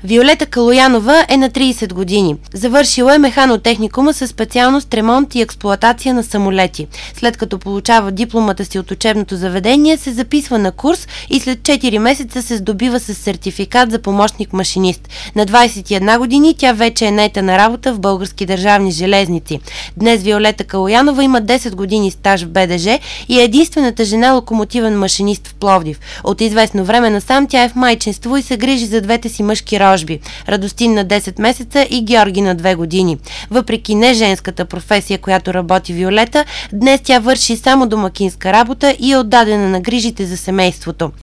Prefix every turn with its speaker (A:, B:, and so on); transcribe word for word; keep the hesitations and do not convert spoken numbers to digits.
A: Виолета Калоянова е на трийсет години. Завършила е механотехникума със специалност ремонт и експлоатация на самолети. След като получава дипломата си от учебното заведение, се записва на курс и след четири месеца се здобива с сертификат за помощник-машинист. На двайсет и една години тя вече е наета на работа в Български държавни железници. Днес Виолета Калоянова има десет години стаж в Б Д Ж и е единствената жена локомотивен машинист в Пловдив. От известно време насам тя е в майчинство и се грижи за двете си мъжки рожби – Радостин на десет месеца и Георги на две години. Въпреки не женската професия, която работи Виолета, днес тя върши само домакинска работа и е отдадена на грижите за семейството.